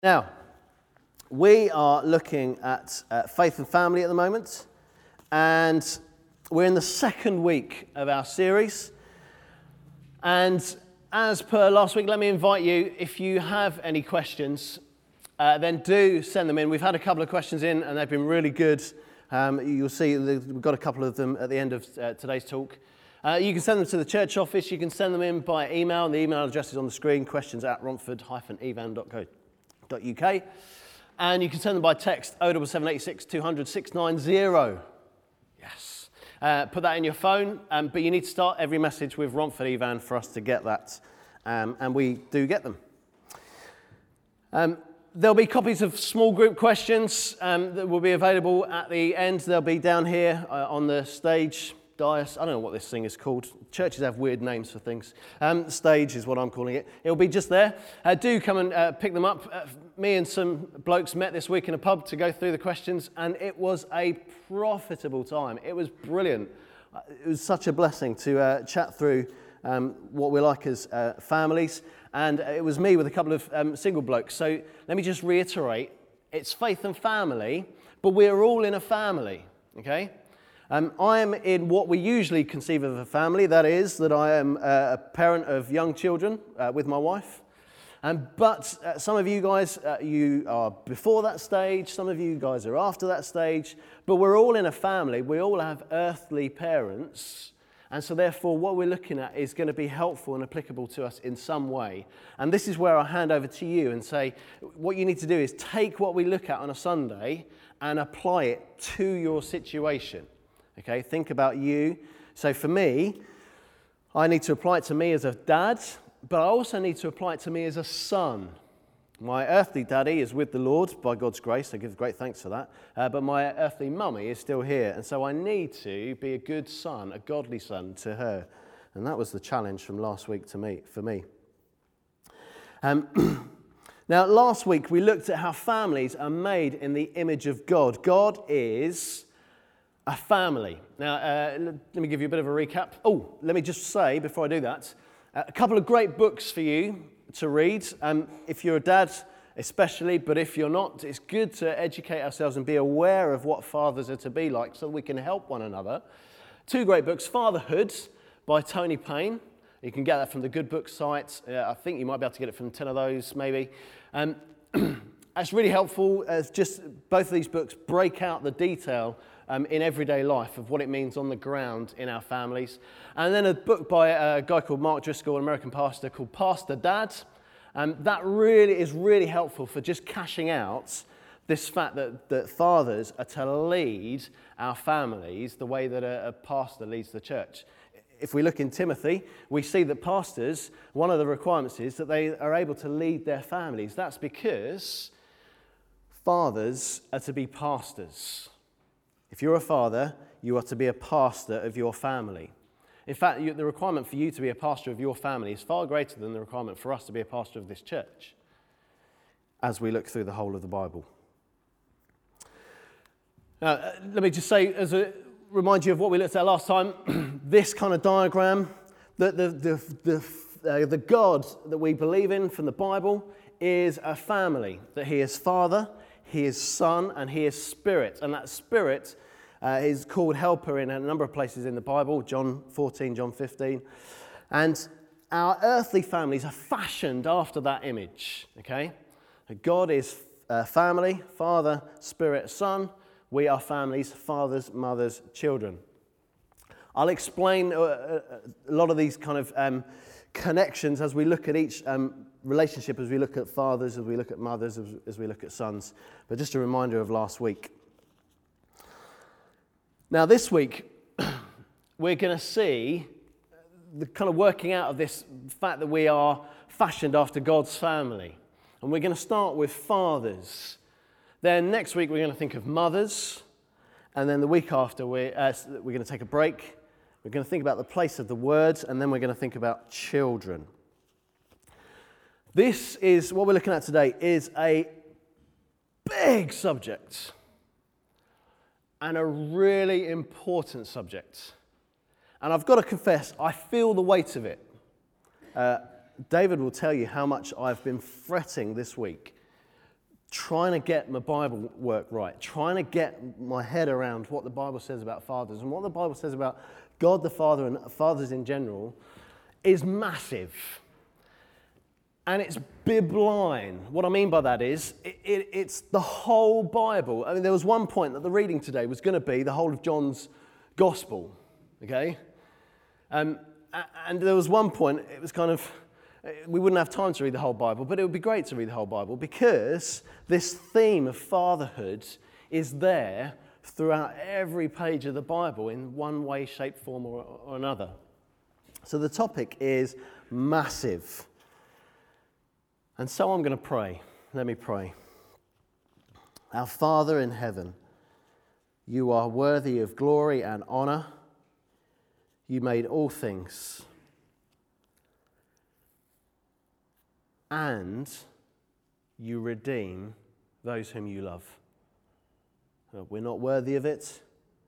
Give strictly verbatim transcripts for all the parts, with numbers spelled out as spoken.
Now, we are looking at uh, faith and family at the moment, and we're in the second week of our series. And as per last week, let me invite you, if you have any questions, uh, then do send them in. We've had a couple of questions in, and they've been really good. Um, you'll see we've got a couple of them at the end of uh, today's talk. Uh, you can send them to the church office. You can send them in by email, and the email address is on the screen, questions at romford dash evan dot co dot uk. And you can send them by text, oh seven seven eight six two hundred six nine zero. Yes. Uh, put that in your phone, um, but you need to start every message with Romford Evan for us to get that, um, and we do get them. Um, there'll be copies of small group questions um, that will be available at the end. They'll be down here uh, on the stage. Dais, I don't know what this thing is called. Churches have weird names for things. Um, stage is what I'm calling it. It'll be just there. Uh, do come and uh, pick them up. Uh, me and some blokes met this week in a pub to go through the questions, and it was a profitable time. It was brilliant. Uh, it was such a blessing to uh, chat through um, what we're like as uh, families, and it was me with a couple of um, single blokes. So let me just reiterate, it's faith and family, but we're all in a family, okay? Um, I am in what we usually conceive of a family, that is, that I am uh, a parent of young children uh, with my wife. Um, but uh, some of you guys, uh, you are before that stage, some of you guys are after that stage, but we're all in a family, we all have earthly parents, and so therefore what we're looking at is going to be helpful and applicable to us in some way. And this is where I hand over to you and say, what you need to do is take what we look at on a Sunday and apply it to your situation. Okay, think about you. So for me, I need to apply it to me as a dad, but I also need to apply it to me as a son. My earthly daddy is with the Lord by God's grace. I give great thanks for that. Uh, but my earthly mummy is still here. And so I need to be a good son, a godly son to her. And that was the challenge from last week to me, for me. Um, now, last week we looked at how families are made in the image of God. God is a family. Now, uh, let me give you a bit of a recap. Oh, let me just say, before I do that, uh, a couple of great books for you to read. Um, if you're a dad, especially, but if you're not, it's good to educate ourselves and be aware of what fathers are to be like so we can help one another. Two great books, Fatherhood by Tony Payne. You can get that from the Good Book site. Uh, I think you might be able to get it from ten of those, maybe. Um, That's really helpful, as just both of these books break out the detail um, in everyday life of what it means on the ground in our families. And then a book by a guy called Mark Driscoll, an American pastor, called Pastor Dad. Um, that really is really helpful for just cashing out this fact that, that fathers are to lead our families the way that a, a pastor leads the church. If we look in Timothy, we see that pastors, one of the requirements is that they are able to lead their families. That's because fathers are to be pastors. If you're a father, you are to be a pastor of your family. In fact, you, the requirement for you to be a pastor of your family is far greater than the requirement for us to be a pastor of this church as we look through the whole of the Bible. Now, uh, let me just say, as a remind you of what we looked at last time, this kind of diagram, the, the, the, the, uh, the God that we believe in from the Bible is a family, that he is Father, he is Son, and he is Spirit. And that Spirit uh, is called Helper in a number of places in the Bible, John fourteen, John fifteen. And our earthly families are fashioned after that image, okay? God is uh, family, Father, Spirit, Son. We are families, fathers, mothers, children. I'll explain a, a, a lot of these kind of um, connections as we look at each um, relationship, as we look at fathers, as we look at mothers, as, as we look at sons. But just a reminder of last week. Now this week, we're going to see the kind of working out of this fact that we are fashioned after God's family. And we're going to start with fathers. Then next week we're going to think of mothers, and then the week after we're, uh, we're going to take a break. We're going to think about the place of the word, and then we're going to think about children. This is, what we're looking at today, is a big subject, and a really important subject. And I've got to confess, I feel the weight of it. Uh, David will tell you how much I've been fretting this week trying to get my Bible work right, trying to get my head around what the Bible says about fathers and what the Bible says about God the Father and fathers in general is massive. And it's bibline. What I mean by that is, it, it, it's the whole Bible. I mean, there was one point that the reading today was going to be the whole of John's Gospel, okay? Um, and there was one point, it was kind of, we wouldn't have time to read the whole Bible, but it would be great to read the whole Bible because this theme of fatherhood is there throughout every page of the Bible in one way, shape, form, or, or another. So the topic is massive. And so I'm going to pray. Let me pray. Our Father in heaven, you are worthy of glory and honor. You made all things. And you redeem those whom you love. We're not worthy of it,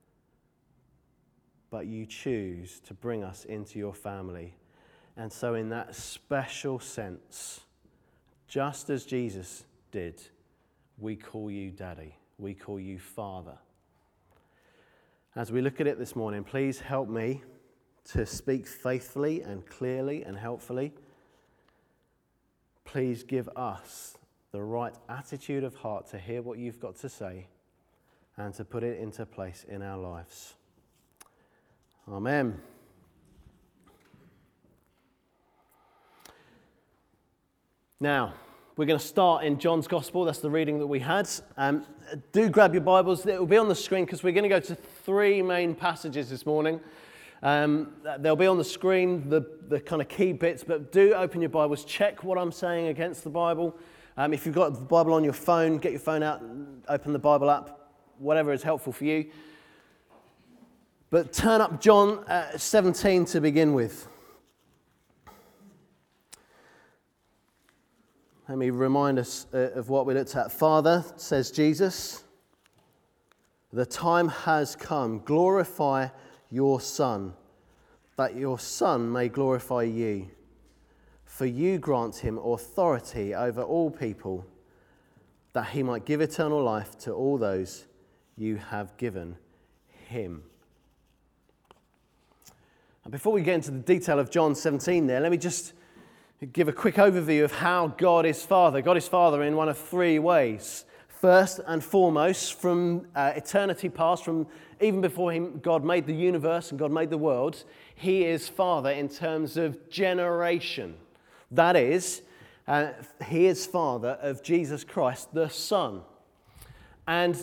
but you choose to bring us into your family. And so in that special sense, just as Jesus did, we call you Daddy. We call you Father. As we look at it this morning, please help me to speak faithfully and clearly and helpfully. Please give us the right attitude of heart to hear what you've got to say and to put it into place in our lives. Amen. Now, we're going to start in John's Gospel. That's the reading that we had. Um, do grab your Bibles. It will be on the screen because we're going to go to three main passages this morning. Um, they'll be on the screen, the, the kind of key bits, but do open your Bibles. Check what I'm saying against the Bible. Um, if you've got the Bible on your phone, get your phone out, open the Bible app, whatever is helpful for you. But turn up John uh, seventeen to begin with. Let me remind us uh, of what we looked at. Father, says Jesus, the time has come. Glorify your Son, that your Son may glorify you. For you grant him authority over all people, that he might give eternal life to all those you have given him. And before we get into the detail of John seventeen there, let me just give a quick overview of how God is Father. God is Father in one of three ways. First and foremost, from uh, eternity past, from even before him, God made the universe and God made the world, he is Father in terms of generation. That is, uh, he is Father of Jesus Christ, the Son. And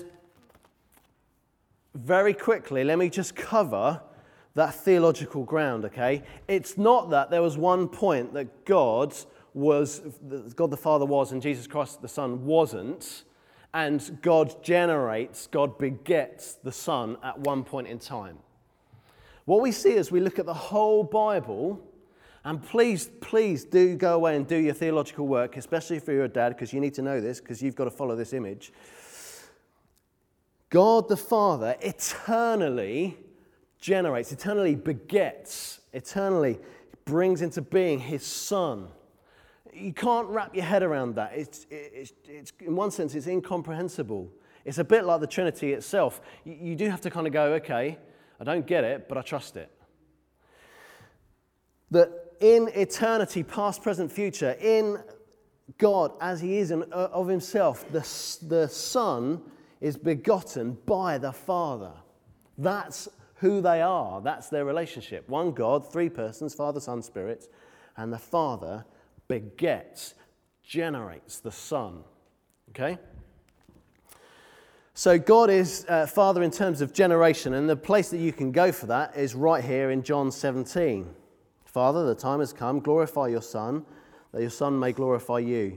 very quickly, let me just cover that theological ground, okay? It's not that there was one point that God was, God the Father was and Jesus Christ the Son wasn't, and God generates, God begets the Son at one point in time. What we see as we look at the whole Bible, and please, please do go away and do your theological work, especially if you're a dad, because you need to know this, because you've got to follow this image. God the Father eternally generates, eternally begets, eternally brings into being his Son. You can't wrap your head around that. It's, it's, it's, in one sense, it's incomprehensible. It's a bit like the Trinity itself. You, you do have to kind of go, okay, I don't get it, but I trust it. That in eternity, past, present, future, in God as he is in, uh, of himself, the, the Son is begotten by the Father. That's who they are. That's their relationship. One God, three persons, Father, Son, Spirit, and the Father begets, generates the Son. Okay? So God is uh, Father in terms of generation, and the place that you can go for that is right here in John seventeen. Father, the time has come, glorify your Son, that your Son may glorify you.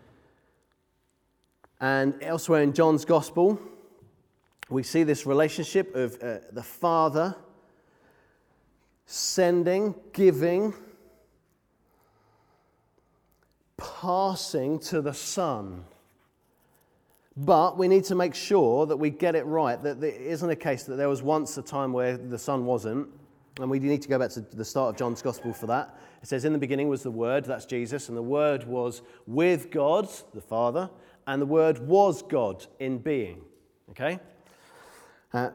And elsewhere in John's Gospel, we see this relationship of uh, the Father sending, giving, passing to the Son. But we need to make sure that we get it right, that it isn't a case that there was once a time where the Son wasn't, and we need to go back to the start of John's Gospel for that. It says, in the beginning was the Word, that's Jesus, and the Word was with God, the Father, and the Word was God in being. Okay? Uh,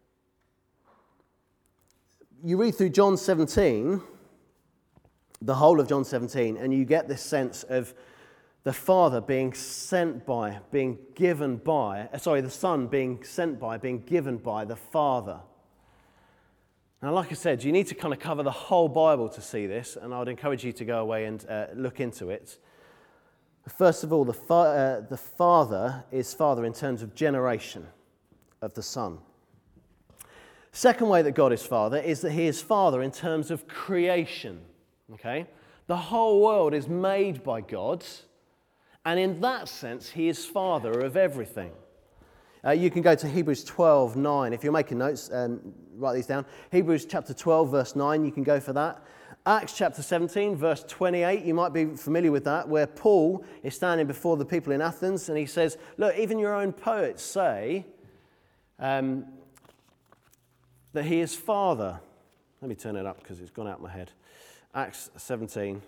you read through John seventeen, the whole of John seventeen, and you get this sense of the Father being sent by, being given by, uh, sorry, the Son being sent by, being given by the Father. Now, like I said, you need to kind of cover the whole Bible to see this, and I would encourage you to go away and uh, look into it. First of all, the, fa- uh, the Father is Father in terms of generation of the Son. Second way that God is Father is that He is Father in terms of creation. Okay? The whole world is made by God, and in that sense, He is Father of everything. Uh, you can go to Hebrews twelve nine. If you're making notes, um, write these down. Hebrews chapter twelve, verse nine, you can go for that. Acts chapter seventeen, verse twenty-eight, you might be familiar with that, where Paul is standing before the people in Athens and he says, look, even your own poets say um, that He is Father. Let me turn it up because it's gone out of my head. Acts seventeen.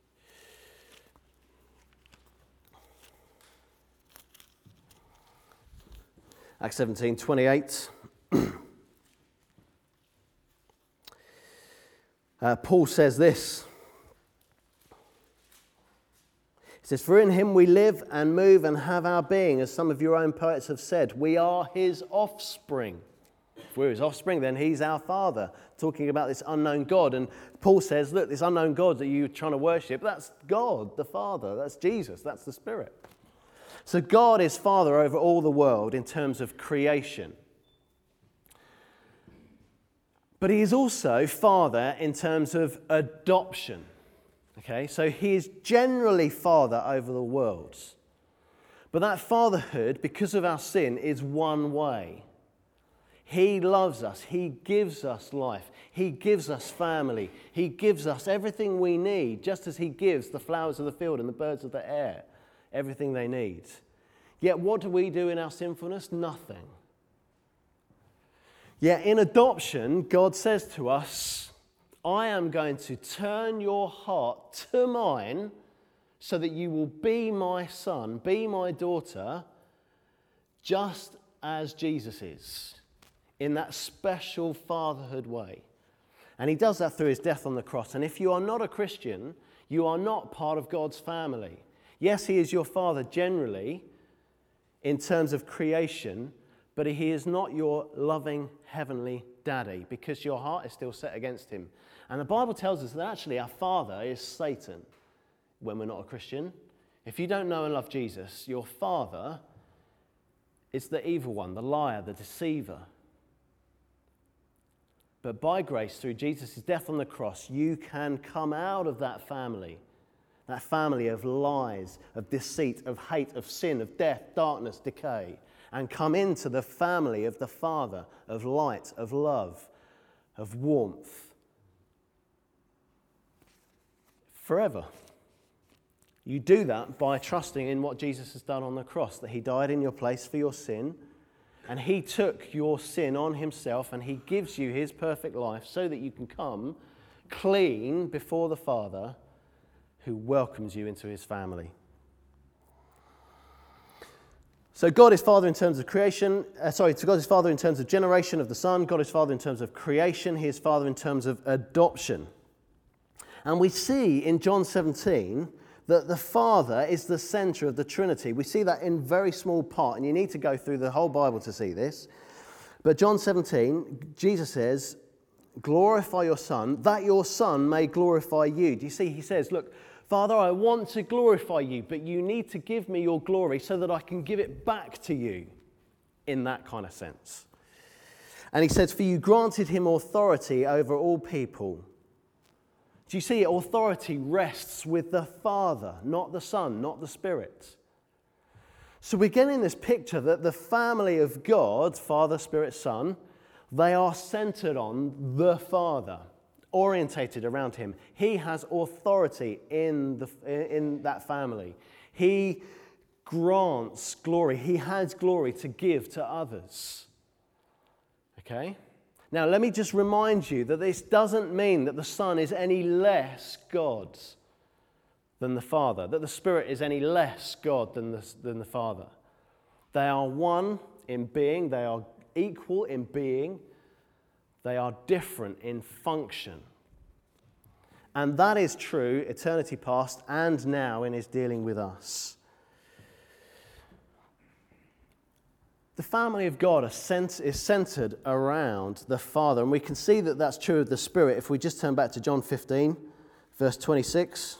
Acts seventeen, twenty-eight. uh, Paul says this. He says, for in Him we live and move and have our being, as some of your own poets have said. We are His offspring. If we're His offspring, then He's our Father. Talking about this unknown God. And Paul says, look, this unknown God that you're trying to worship, that's God, the Father. That's Jesus. That's the Spirit. So God is Father over all the world in terms of creation. But He is also Father in terms of adoption. Okay, so He is generally Father over the world. But that fatherhood, because of our sin, is one way. He loves us. He gives us life. He gives us family. He gives us everything we need, just as He gives the flowers of the field and the birds of the air everything they need. Yet what do we do in our sinfulness? Nothing. Yet in adoption, God says to us, I am going to turn your heart to mine so that you will be my son, be my daughter, just as Jesus is, in that special fatherhood way. And He does that through His death on the cross. And if you are not a Christian, you are not part of God's family. Yes, He is your Father generally in terms of creation, but He is not your loving heavenly daddy because your heart is still set against Him. And the Bible tells us that actually our father is Satan when we're not a Christian. If you don't know and love Jesus, your father is the evil one, the liar, the deceiver. But by grace, through Jesus' death on the cross, you can come out of that family. That family of lies, of deceit, of hate, of sin, of death, darkness, decay, and come into the family of the Father, of light, of love, of warmth. Forever. You do that by trusting in what Jesus has done on the cross, that He died in your place for your sin, and He took your sin on Himself, and He gives you His perfect life so that you can come clean before the Father, who welcomes you into His family. So God is Father in terms of creation. Uh, sorry, so God is Father in terms of generation of the Son. God is Father in terms of creation. He is Father in terms of adoption. And we see in John seventeen that the Father is the center of the Trinity. We see that in very small part, and you need to go through the whole Bible to see this. But John seventeen, Jesus says, glorify your Son, that your Son may glorify you. Do you see? He says, look, Father, I want to glorify you, but you need to give me your glory so that I can give it back to you in that kind of sense. And He says, for you granted Him authority over all people. Do you see? Authority rests with the Father, not the Son, not the Spirit. So we're getting this picture that the family of God, Father, Spirit, Son, they are centered on the Father, orientated around Him. He has authority in the in that family. He grants glory. He has glory to give to others. Okay? Now, let me just remind you that this doesn't mean that the Son is any less God than the Father, that the Spirit is any less God than the, than the Father. They are one in being, they are equal in being, they are different in function. And that is true eternity past and now in his dealing with us. The family of God is centered around the Father, and we can see that that's true of the Spirit if we just turn back to John fifteen, verse twenty-six.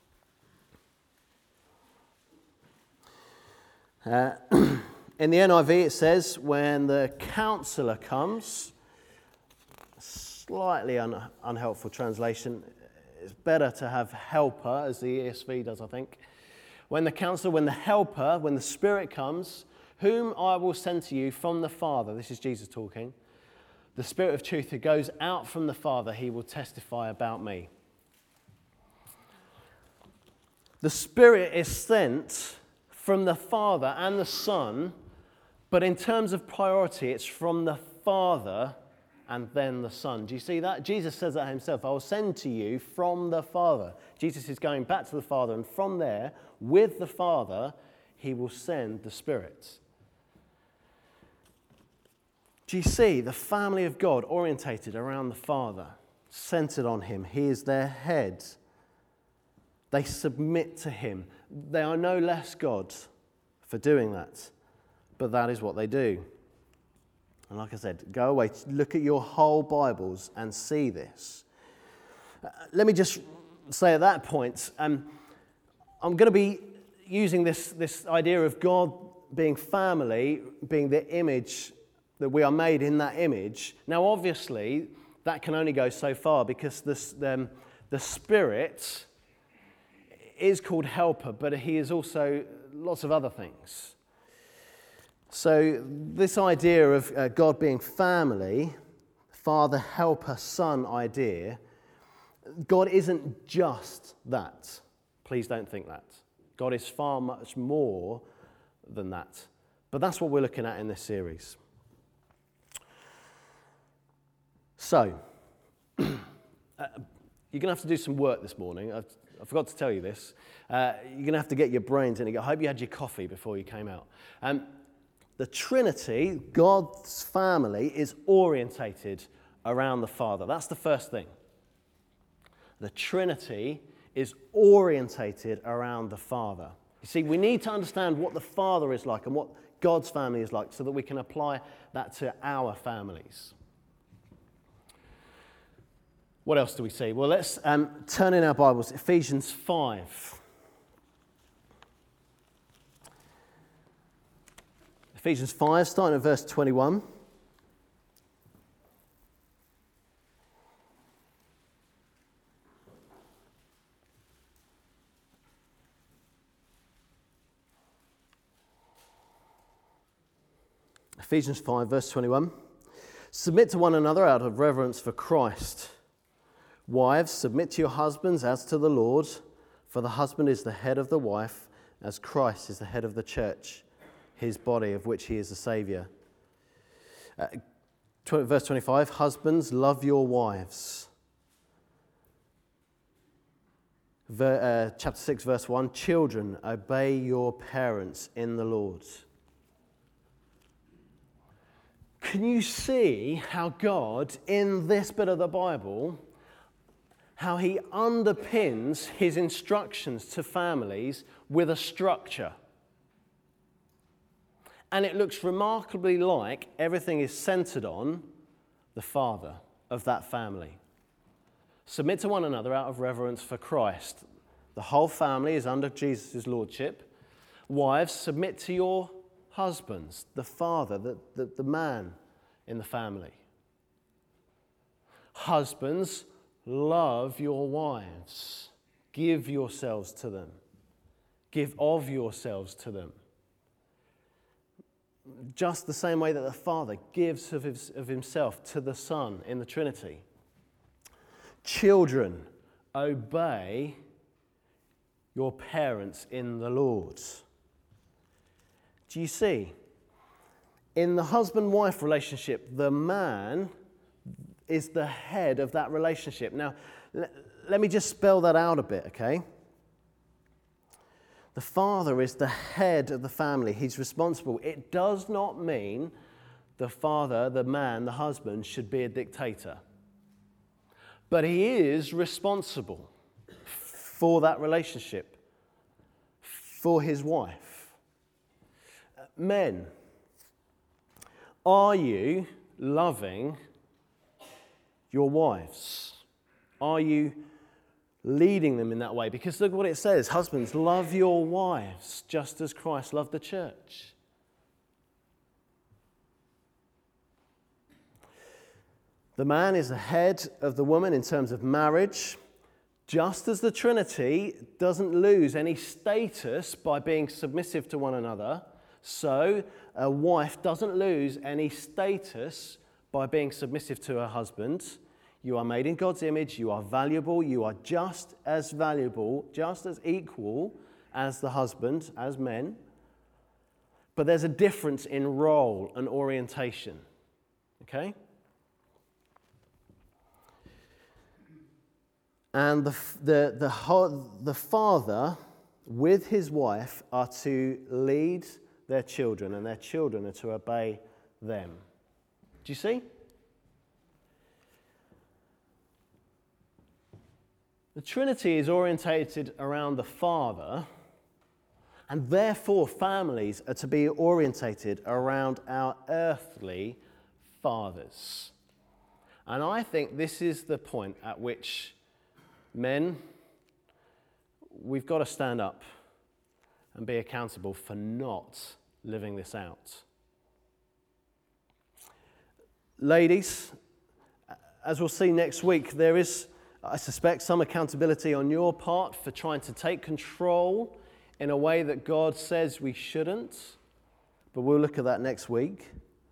Uh, in the N I V it says, when the counselor comes, slightly un- unhelpful translation, it's better to have helper, as the E S V does, I think. When the counselor, when the helper, when the Spirit comes, whom I will send to you from the Father, this is Jesus talking, the Spirit of truth who goes out from the Father, he will testify about me. The Spirit is sent from the Father and the Son, but in terms of priority, it's from the Father and then the Son. Do you see that? Jesus says that himself. I will send to you from the Father. Jesus is going back to the Father, and from there, with the Father, he will send the Spirit. Do you see the family of God orientated around the Father, centered on him? He is their head. They submit to him. They are no less God for doing that, but that is what they do. And like I said, go away, look at your whole Bibles and see this. Uh, let me just say at that point, um, I'm going to be using this, this idea of God being family, being the image, that we are made in that image. Now, obviously, that can only go so far because this, um, the Spirit is called helper, but he is also lots of other things. So this idea of uh, God being family, Father, helper, Son idea, God isn't just that. Please don't think that. God is far much more than that. But that's what we're looking at in this series. So, uh, you're going to have to do some work this morning. I, I forgot to tell you this. Uh, you're going to have to get your brains in. I hope you had your coffee before you came out. Um, the Trinity, God's family, is orientated around the Father. That's the first thing. The Trinity is orientated around the Father. You see, we need to understand what the Father is like and what God's family is like so that we can apply that to our families. What else do we see? Well, let's um, turn in our Bibles, Ephesians five. Ephesians five, starting at verse twenty-one. Ephesians five, verse twenty-one. Submit to one another out of reverence for Christ. Wives, submit to your husbands as to the Lord, for the husband is the head of the wife, as Christ is the head of the church, his body, of which he is the Saviour. Uh, verse twenty-five, husbands, love your wives. Ver, uh, chapter six, verse one, children, obey your parents in the Lord. Can you see how God, in this bit of the Bible, how he underpins his instructions to families with a structure? And it looks remarkably like everything is centered on the father of that family. Submit to one another out of reverence for Christ. The whole family is under Jesus' lordship. Wives, submit to your husbands, the father, the, the, the man in the family. Husbands, love your wives. Give yourselves to them. Give of yourselves to them. Just the same way that the Father gives of, his, of himself to the Son in the Trinity. Children, obey your parents in the Lord. Do you see? In the husband-wife relationship, the man is the head of that relationship. Now, l- let me just spell that out a bit, okay? The father is the head of the family. He's responsible. It does not mean the father, the man, the husband, should be a dictator. But he is responsible for that relationship, for his wife. Men, are you loving your wives? Are you leading them in that way? Because look what it says, husbands, love your wives just as Christ loved the church. The man is the head of the woman in terms of marriage, just as the Trinity doesn't lose any status by being submissive to one another, so a wife doesn't lose any status by being submissive to her husband. You are made in God's image, you are valuable, you are just as valuable, just as equal as the husband, as men. But there's a difference in role and orientation, okay? And the, the, the, the father with his wife are to lead their children, and their children are to obey them. Do you see? The Trinity is orientated around the Father, and therefore families are to be orientated around our earthly fathers. And I think this is the point at which men, we've got to stand up and be accountable for not living this out. Ladies, as we'll see next week, there is, I suspect, some accountability on your part for trying to take control in a way that God says we shouldn't, but we'll look at that next week.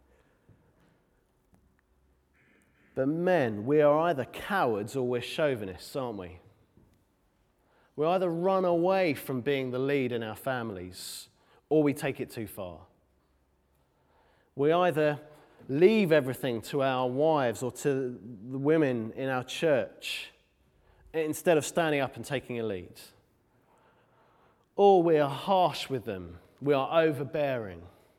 But men, we are either cowards or we're chauvinists, aren't we? We either run away from being the lead in our families or we take it too far. We either leave everything to our wives or to the women in our church instead of standing up and taking a lead. Or we are harsh with them. We are overbearing.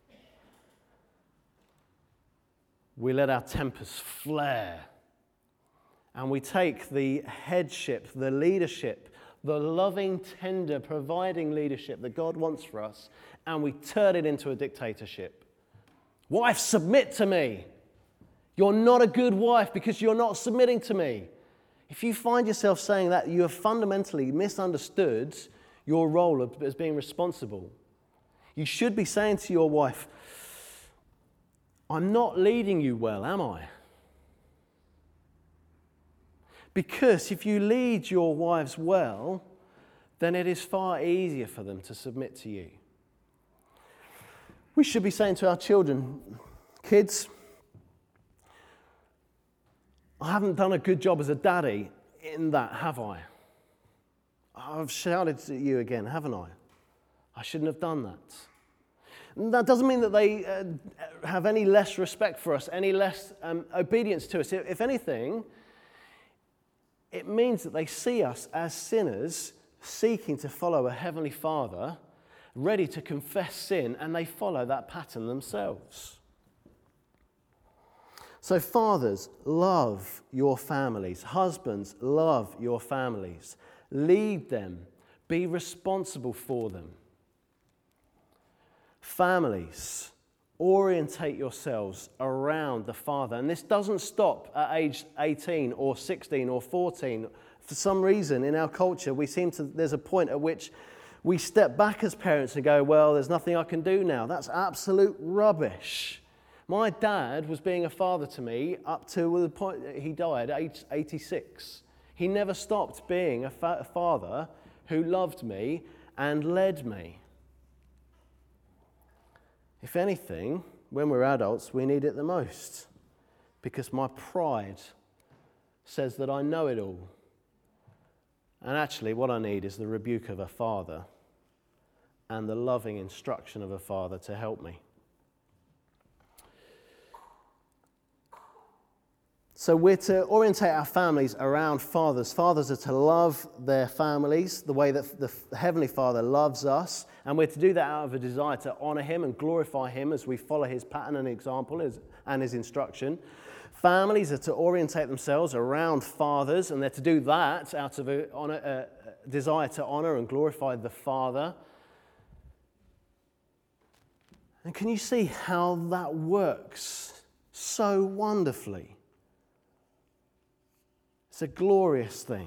We let our tempers flare. And we take the headship, the leadership, the loving, tender, providing leadership that God wants for us, and we turn it into a dictatorship. Wife, submit to me. You're not a good wife because you're not submitting to me. If you find yourself saying that, you have fundamentally misunderstood your role as being responsible. You should be saying to your wife, I'm not leading you well, am I? Because if you lead your wives well, then it is far easier for them to submit to you. We should be saying to our children, kids, I haven't done a good job as a daddy in that, have I? I've shouted at you again, haven't I? I shouldn't have done that. And that doesn't mean that they uh, have any less respect for us, any less um, obedience to us. If anything, it means that they see us as sinners seeking to follow a heavenly Father, ready to confess sin, and they follow that pattern themselves. So fathers, love your families. Husbands, love your families. Lead them. Be responsible for them. Families, orientate yourselves around the Father. And this doesn't stop at age eighteen or sixteen or fourteen. For some reason in our culture, we seem to, there's a point at which we step back as parents and go, well, there's nothing I can do now. That's absolute rubbish. My dad was being a father to me up to the point he died at age eighty-six. He never stopped being a, fa- a father who loved me and led me. If anything, when we're adults, we need it the most, because my pride says that I know it all. And actually, what I need is the rebuke of a father and the loving instruction of a father to help me. So we're to orientate our families around fathers. Fathers are to love their families the way that the Heavenly Father loves us, and we're to do that out of a desire to honour Him and glorify Him as we follow His pattern and example and His instruction. Families are to orientate themselves around fathers, and they're to do that out of a, honor, a desire to honour and glorify the Father. And can you see how that works so wonderfully? It's a glorious thing.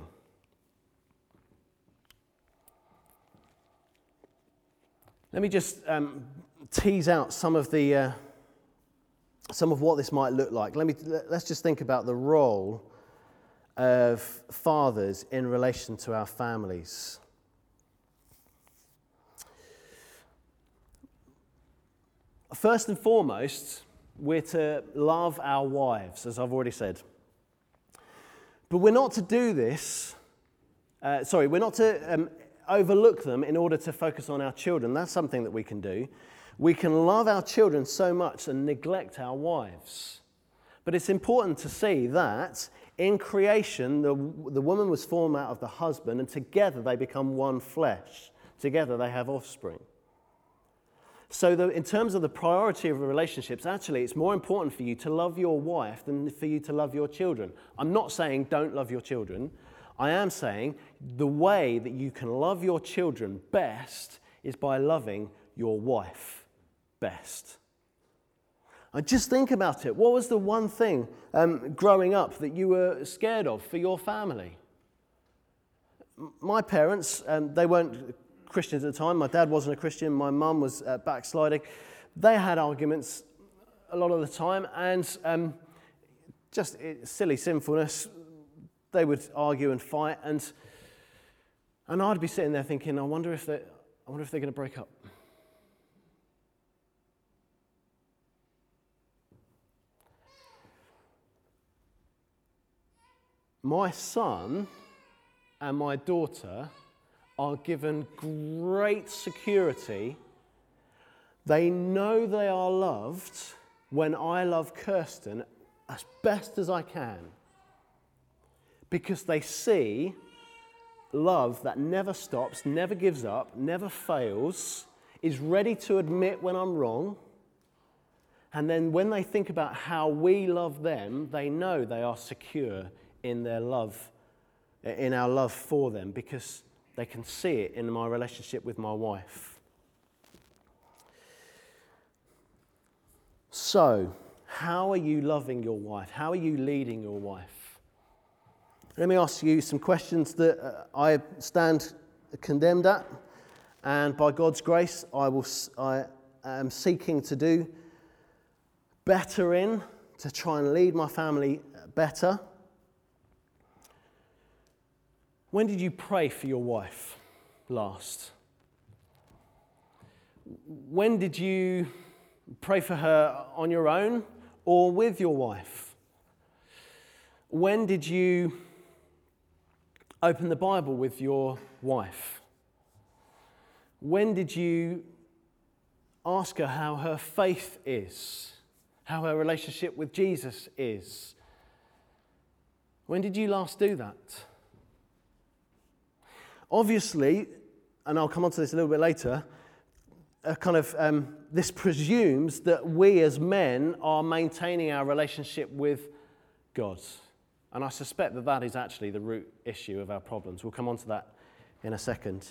Let me just um, tease out some of the uh, some of what this might look like. Let me let's just think about the role of fathers in relation to our families. First and foremost, we're to love our wives, as I've already said. But we're not to do this, uh, sorry, we're not to um, overlook them in order to focus on our children. That's something that we can do. We can love our children so much and neglect our wives. But it's important to see that in creation, the, the woman was formed out of the husband, and together they become one flesh. Together they have offspring. So the, in terms of the priority of the relationships, actually it's more important for you to love your wife than for you to love your children. I'm not saying don't love your children. I am saying the way that you can love your children best is by loving your wife best. And just think about it. What was the one thing um, growing up that you were scared of for your family? My parents, um, they weren't Christians at the time. My dad wasn't a Christian. My mum was uh, backsliding. They had arguments a lot of the time, and um, just it, silly sinfulness. They would argue and fight, and and I'd be sitting there thinking, I wonder if they, I wonder if they're going to break up. My son and my daughter are given great security. They know they are loved when I love Kirsten as best as I can, because they see love that never stops, never gives up, never fails, is ready to admit when I'm wrong. And then when they think about how we love them, they know they are secure in their love, in our love for them, because they can see it in my relationship with my wife. So, how are you loving your wife? How are you leading your wife? Let me ask you some questions that uh, I stand condemned at, and by God's grace, I will. I am seeking to do better in, to try and lead my family better. When did you pray for your wife last? When did you pray for her on your own or with your wife? When did you open the Bible with your wife? When did you ask her how her faith is, how her relationship with Jesus is? When did you last do that? Obviously, and I'll come on to this a little bit later, a kind of um, this presumes that we as men are maintaining our relationship with God. And I suspect that that is actually the root issue of our problems. We'll come on to that in a second.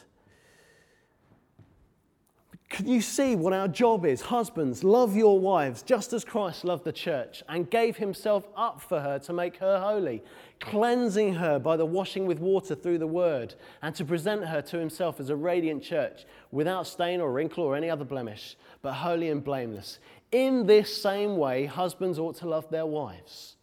Can you see what our job is? Husbands, love your wives just as Christ loved the church and gave himself up for her to make her holy, cleansing her by the washing with water through the word, and to present her to himself as a radiant church without stain or wrinkle or any other blemish, but holy and blameless. In this same way, husbands ought to love their wives.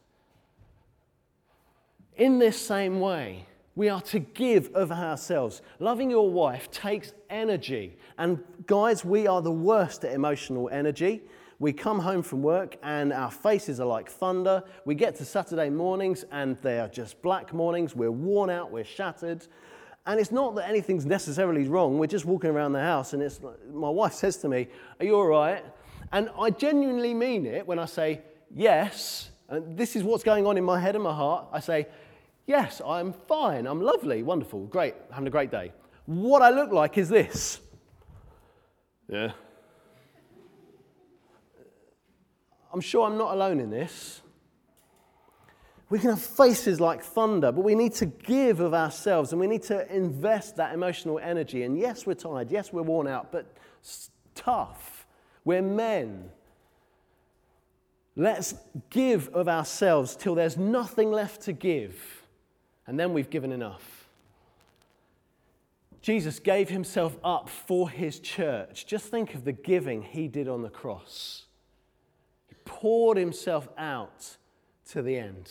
In this same way, we are to give of ourselves. Loving your wife takes energy. And guys, we are the worst at emotional energy. We come home from work and our faces are like thunder. We get to Saturday mornings and they are just black mornings. We're worn out, we're shattered. And it's not that anything's necessarily wrong. We're just walking around the house and it's my wife says to me, "Are you all right?" And I genuinely mean it when I say yes. And this is what's going on in my head and my heart. I say, yes, I'm fine, I'm lovely, wonderful, great, having a great day. What I look like is this. Yeah. I'm sure I'm not alone in this. We can have faces like thunder, but we need to give of ourselves and we need to invest that emotional energy. And yes, we're tired. Yes, we're worn out, but it's tough. We're men. Let's give of ourselves till there's nothing left to give. And then we've given enough. Jesus gave himself up for his church. Just think of the giving he did on the cross. He poured himself out to the end.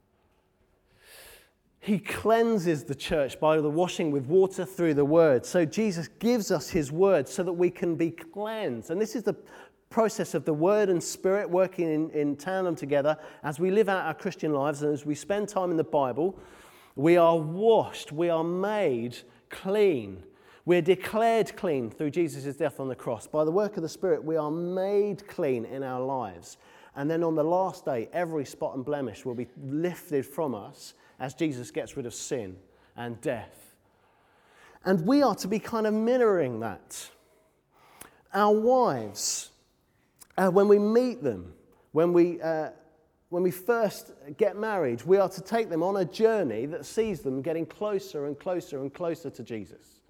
He cleanses the church by the washing with water through the word. So Jesus gives us his word so that we can be cleansed. And this is the process of the word and spirit working in, in tandem together as we live out our Christian lives and as we spend time in the Bible. We are washed, we are made clean. We're declared clean through Jesus' death on the cross. By the work of the Spirit, we are made clean in our lives. And then on the last day, every spot and blemish will be lifted from us as Jesus gets rid of sin and death. And we are to be kind of mirroring that. Our wives, uh, when we meet them, when we, uh, when we first get married, we are to take them on a journey that sees them getting closer and closer and closer to Jesus.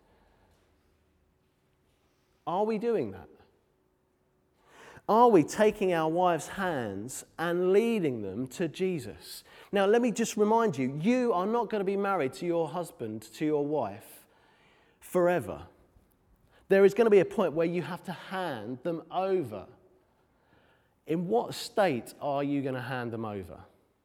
Are we doing that? Are we taking our wives' hands and leading them to Jesus? Now, let me just remind you, you are not going to be married to your husband, to your wife, forever. There is going to be a point where you have to hand them over. In what state are you going to hand them over?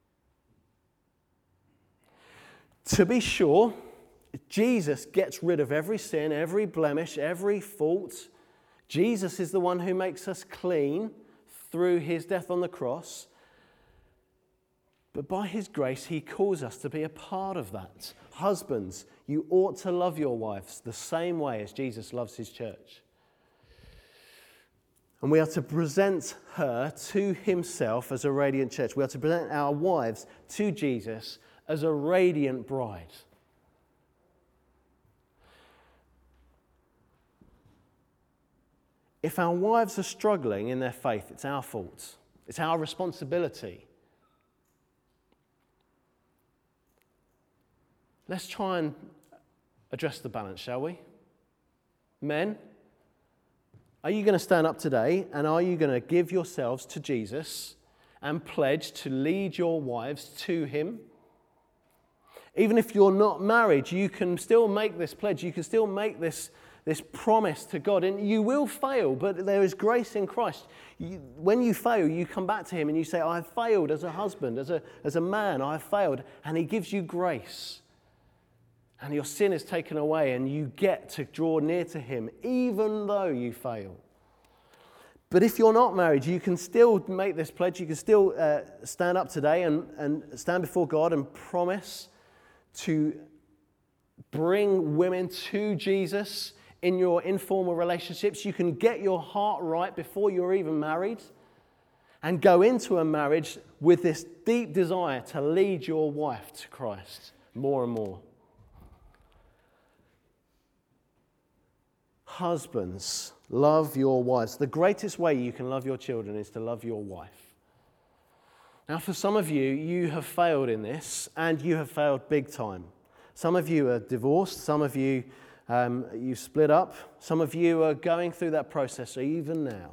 To be sure, Jesus gets rid of every sin, every blemish, every fault. Jesus is the one who makes us clean through his death on the cross. But by his grace, he calls us to be a part of that. Husbands, you ought to love your wives the same way as Jesus loves his church. And we are to present her to himself as a radiant church. We are to present our wives to Jesus as a radiant bride. If our wives are struggling in their faith, it's our fault. It's our responsibility. Let's try and address the balance, shall we? Men, are you going to stand up today and are you going to give yourselves to Jesus and pledge to lead your wives to him? Even if you're not married, you can still make this pledge. You can still make this This promise to God, and you will fail, but there is grace in Christ. You, when you fail, you come back to him and you say, I have failed as a husband, as a, as a man, I have failed, and he gives you grace. And your sin is taken away, and you get to draw near to him, even though you fail. But if you're not married, you can still make this pledge. You can still uh, stand up today and, and stand before God and promise to bring women to Jesus in your informal relationships. You can get your heart right before you're even married and go into a marriage with this deep desire to lead your wife to Christ more and more. Husbands, love your wives. The greatest way you can love your children is to love your wife. Now, for some of you, you have failed in this, and you have failed big time. Some of you are divorced, some of you Um, you split up. Some of you are going through that process even now.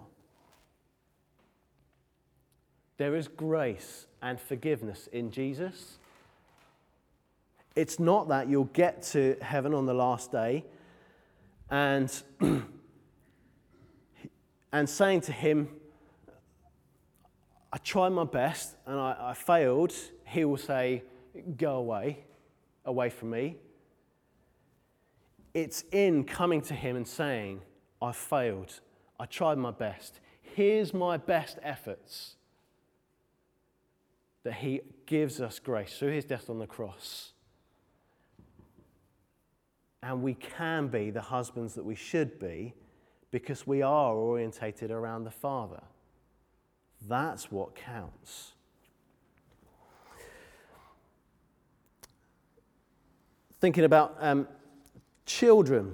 There is grace and forgiveness in Jesus. It's not that you'll get to heaven on the last day and, and saying to him, I tried my best and I, I failed. He will say, go away, away from me. It's in coming to him and saying, I failed. I tried my best. Here's my best efforts. That he gives us grace through his death on the cross. And we can be the husbands that we should be because we are orientated around the Father. That's what counts. thinking about um, children.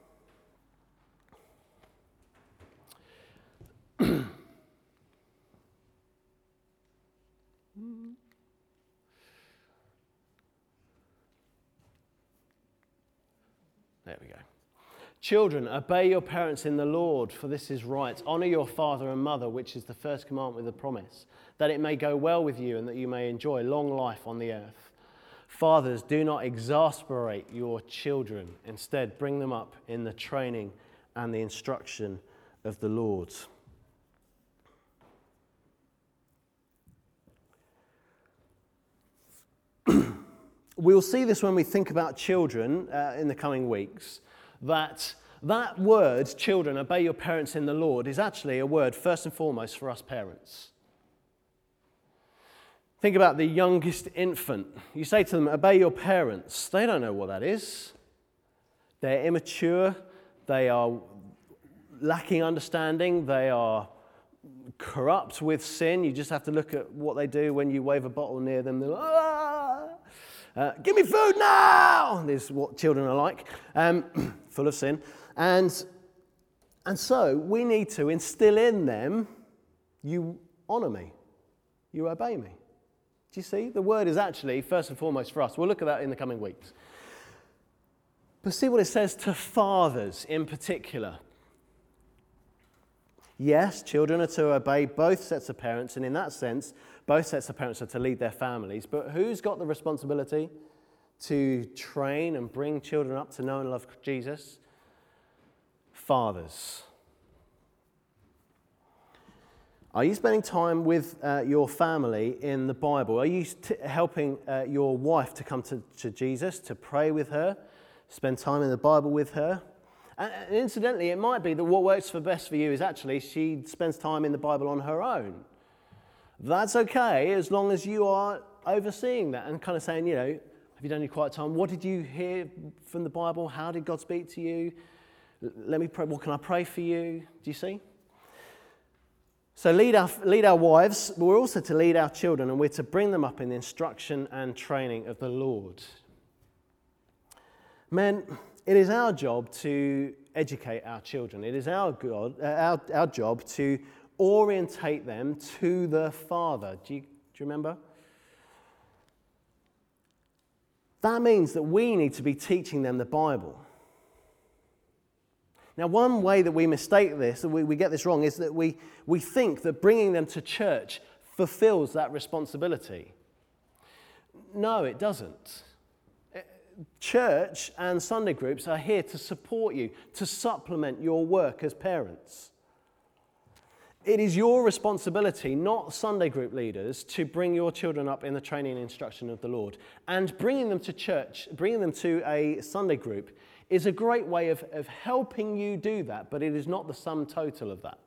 There we go. Children, obey your parents in the Lord, for this is right. Honor your father and mother, which is the first commandment with a promise, that it may go well with you and that you may enjoy long life on the earth. Fathers, do not exasperate your children. Instead, bring them up in the training and the instruction of the Lord. We'll see this when we think about children uh, in the coming weeks, that that word, children, obey your parents in the Lord, is actually a word first and foremost for us parents. Think about the youngest infant. You say to them, obey your parents. They don't know what that is. They're immature. They are lacking understanding. They are corrupt with sin. You just have to look at what they do when you wave a bottle near them. They're like, ah! Uh, give me food now! This is what children are like, um, full of sin. And, and so we need to instill in them, you honour me, you obey me. Do you see? The word is actually first and foremost for us. We'll look at that in the coming weeks. But see what it says to fathers in particular. Yes, children are to obey both sets of parents, and in that sense, both sets of parents are to lead their families. But who's got the responsibility to train and bring children up to know and love Jesus? Fathers. Are you spending time with uh, your family in the Bible? Are you t- helping uh, your wife to come to, to Jesus, to pray with her, spend time in the Bible with her? And, and incidentally, it might be that what works for best for you is actually she spends time in the Bible on her own. That's okay, as long as you are overseeing that and kind of saying, you know, have you done your quiet time? What did you hear from the Bible? How did God speak to you? Let me pray. What can I pray for you? Do you see? So lead our, lead our wives, but we're also to lead our children, and we're to bring them up in the instruction and training of the Lord. Men, it is our job to educate our children. It is our, God, uh, our, our job to orientate them to the Father. Do you, do you remember? That means that we need to be teaching them the Bible. Now, one way that we mistake this, that we, we get this wrong, is that we, we think that bringing them to church fulfills that responsibility. No, it doesn't. Church and Sunday groups are here to support you, to supplement your work as parents. It is your responsibility, not Sunday group leaders, to bring your children up in the training and instruction of the Lord. And bringing them to church, bringing them to a Sunday group, is a great way of, of helping you do that, but it is not the sum total of that.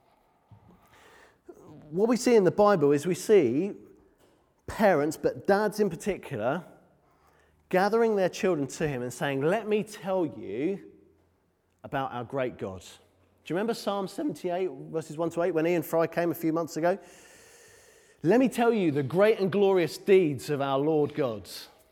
What we see in the Bible is we see parents, but dads in particular, gathering their children to him and saying, let me tell you about our great God. Do you remember Psalm seventy-eight, verses one to eight, when Ian Fry came a few months ago? Let me tell you the great and glorious deeds of our Lord God.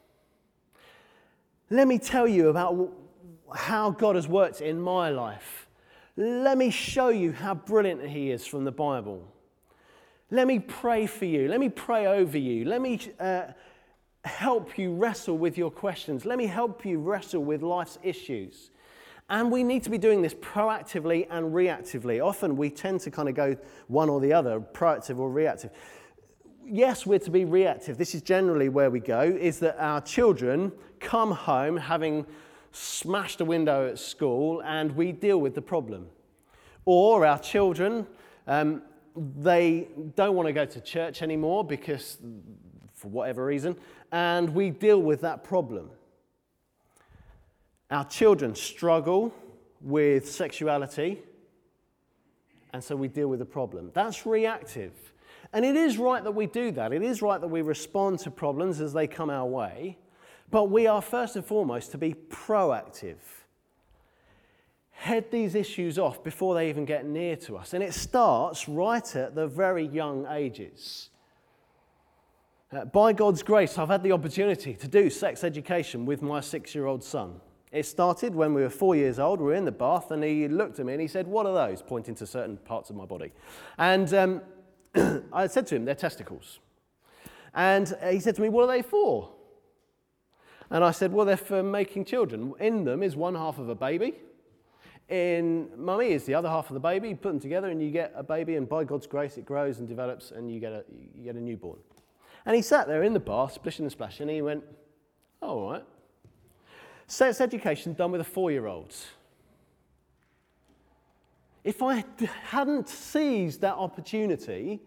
Let me tell you about how God has worked in my life. Let me show you how brilliant he is from the Bible. Let me pray for you. Let me pray over you. Let me uh, help you wrestle with your questions. Let me help you wrestle with life's issues. And we need to be doing this proactively and reactively. Often we tend to kind of go one or the other, proactive or reactive. Yes, we're to be reactive. This is generally where we go, is that our children come home having smashed a window at school and we deal with the problem. Or our children, um, they don't want to go to church anymore because, for whatever reason, and we deal with that problem. Our children struggle with sexuality, and so we deal with the problem. That's reactive. And it is right that we do that. It is right that we respond to problems as they come our way, but we are first and foremost to be proactive. Head these issues off before they even get near to us. And it starts right at the very young ages. Uh, by God's grace, I've had the opportunity to do sex education with my six-year-old son. It started when we were four years old. We were in the bath, and he looked at me and he said, "What are those?" pointing to certain parts of my body. And um, I said to him, "They're testicles." And he said to me, "What are they for?" And I said, "Well, they're for making children. In them is one half of a baby. In mummy is the other half of the baby. You put them together and you get a baby, and by God's grace it grows and develops and you get a, you get a newborn." And he sat there in the bath, splishing and splashing, and he went, "Oh, all right. Sex education done with a four-year-old." If I hadn't seized that opportunity,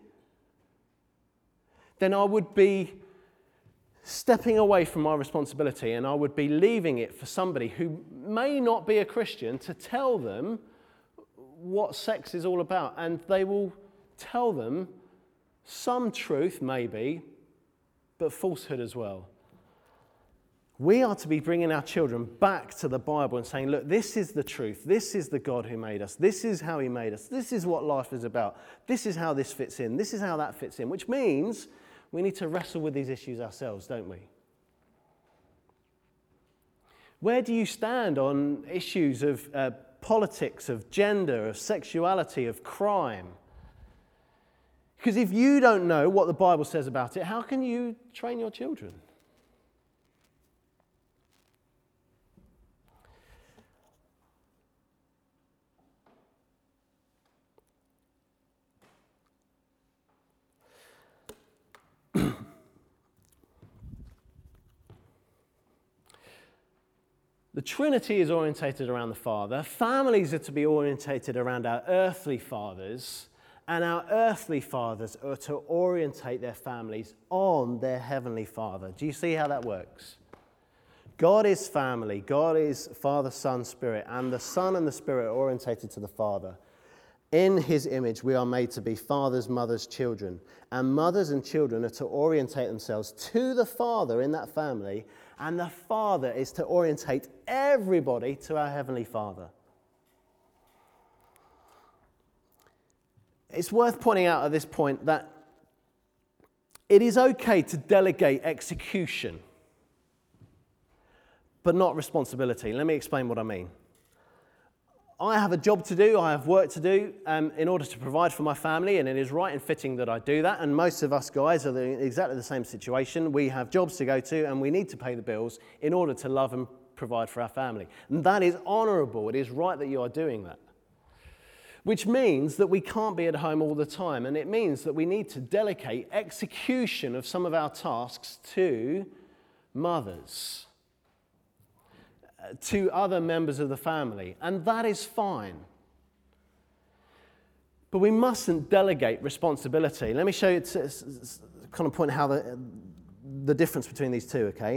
then I would be stepping away from my responsibility, and I would be leaving it for somebody who may not be a Christian to tell them what sex is all about. And they will tell them some truth, maybe, but falsehood as well. We are to be bringing our children back to the Bible and saying, look, this is the truth. This is the God who made us. This is how he made us. This is what life is about. This is how this fits in. This is how that fits in, which means we need to wrestle with these issues ourselves, don't we? Where do you stand on issues of uh, politics, of gender, of sexuality, of crime? Because if you don't know what the Bible says about it, how can you train your children? The Trinity is orientated around the Father. Families are to be orientated around our earthly fathers, and our earthly fathers are to orientate their families on their heavenly Father. Do you see how that works? God is family. God is Father, Son, Spirit, and the Son and the Spirit are orientated to the Father. In his image, we are made to be fathers, mothers, children. And mothers and children are to orientate themselves to the Father in that family, and the Father is to orientate everybody to our Heavenly Father. It's worth pointing out at this point that it is okay to delegate execution, but not responsibility. Let me explain what I mean. I have a job to do, I have work to do um, in order to provide for my family, and it is right and fitting that I do that. And most of us guys are in exactly the same situation. We have jobs to go to, and we need to pay the bills in order to love and provide for our family. And that is honourable. It is right that you are doing that. Which means that we can't be at home all the time, and it means that we need to delegate execution of some of our tasks to mothers, to other members of the family, and that is fine. But we mustn't delegate responsibility. Let me show you, to, kind of point how the, the difference between these two, okay?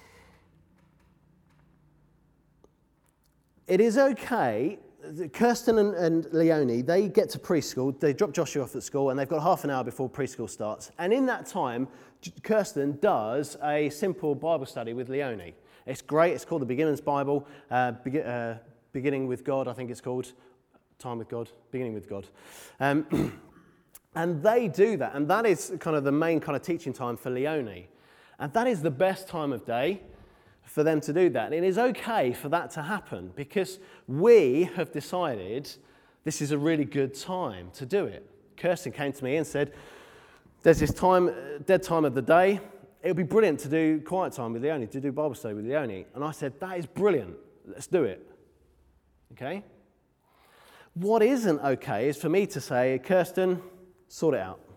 It is okay, Kirsten and, and Leonie, they get to preschool, they drop Joshua off at school, and they've got half an hour before preschool starts. And in that time, Kirsten does a simple Bible study with Leonie. It's great. It's called the Beginner's Bible, uh, be, uh, Beginning with God, I think it's called. Time with God, Beginning with God. Um, and they do that, and that is kind of the main kind of teaching time for Leonie. And that is the best time of day for them to do that. And it is okay for that to happen because we have decided this is a really good time to do it. Kirsten came to me and said, there's this time, dead time of the day. It would be brilliant to do quiet time with Leonie, to do Bible study with Leonie. And I said, that is brilliant. Let's do it. Okay? What isn't okay is for me to say, Kirsten, sort it out.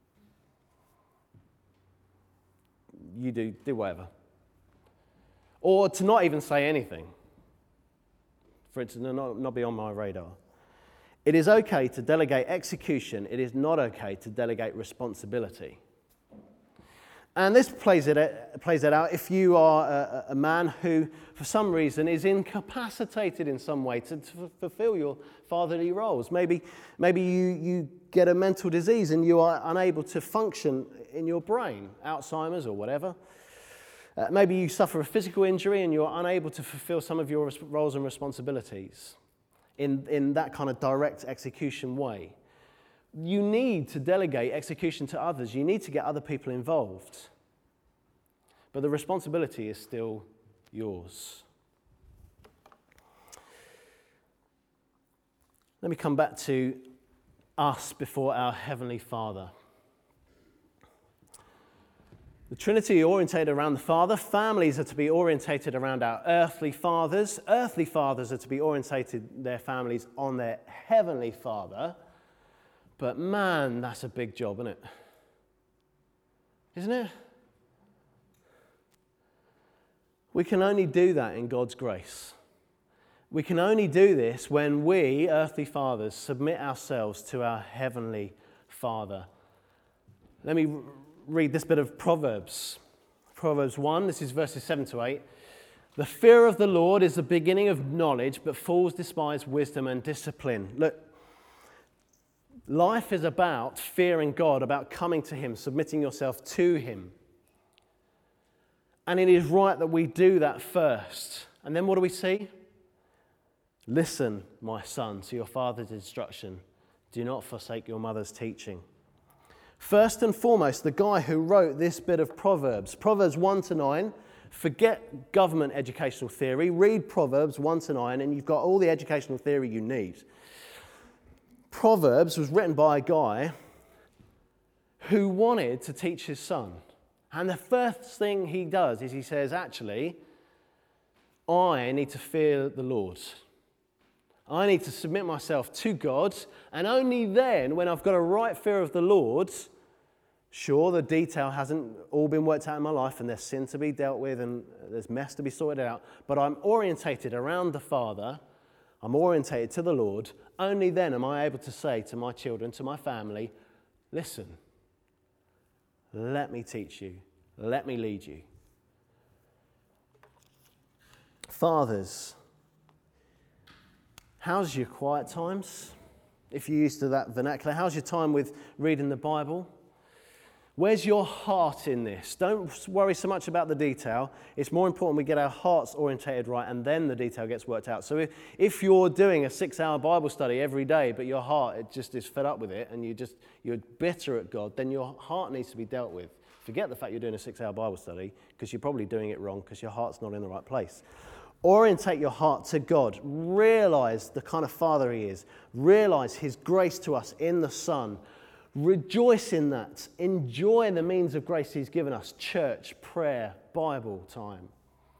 You do, do whatever. Or to not even say anything. For it to not, not be on my radar. It is okay to delegate execution. It is not okay to delegate responsibility. And this plays it, plays it out if you are a, a man who, for some reason, is incapacitated in some way to, to fulfill your fatherly roles. Maybe, maybe you, you get a mental disease and you are unable to function in your brain, Alzheimer's or whatever. Uh, maybe you suffer a physical injury and you're unable to fulfill some of your res- roles and responsibilities in, in that kind of direct execution way. You need to delegate execution to others. You need to get other people involved. but the responsibility is still yours. Let me come back to us before our Heavenly Father. The Trinity orientated around the Father. Families are to be orientated around our earthly fathers. Earthly fathers are to be orientated, their families, on their Heavenly Father. But man, that's a big job, isn't it? Isn't it? We can only do that in God's grace. We can only do this when we, earthly fathers, submit ourselves to our Heavenly Father. Let me read this bit of Proverbs. Proverbs one, this is verses seven to eight. The fear of the Lord is the beginning of knowledge, but fools despise wisdom and discipline. Look, life is about fearing God, about coming to Him, submitting yourself to Him. And it is right that we do that first. And then what do we see? Listen, my son, to your father's instruction. Do not forsake your mother's teaching. First and foremost, the guy who wrote this bit of Proverbs, Proverbs one to nine, forget government educational theory, read Proverbs one to nine, and you've got all the educational theory you need. Proverbs was written by a guy who wanted to teach his son. And the first thing he does is he says, actually, I need to fear the Lord. I need to submit myself to God, and only then, when I've got a right fear of the Lord, sure, the detail hasn't all been worked out in my life, and there's sin to be dealt with, and there's mess to be sorted out, but I'm orientated around the Father, I'm orientated to the Lord, only then am I able to say to my children, to my family, listen, let me teach you, let me lead you. Fathers, how's your quiet times? If you're used to that vernacular, how's your time with reading the Bible? Where's your heart in this? Don't worry so much about the detail. It's more important we get our hearts orientated right, and then the detail gets worked out. So if, if you're doing a six-hour Bible study every day, but your heart it just is fed up with it, and you just you're bitter at God, then your heart needs to be dealt with. Forget the fact you're doing a six-hour Bible study, because you're probably doing it wrong, because your heart's not in the right place. Orientate your heart to God. Realize the kind of Father He is. Realize His grace to us in the Son. Rejoice in that. Enjoy the means of grace He's given us. Church, prayer, Bible time.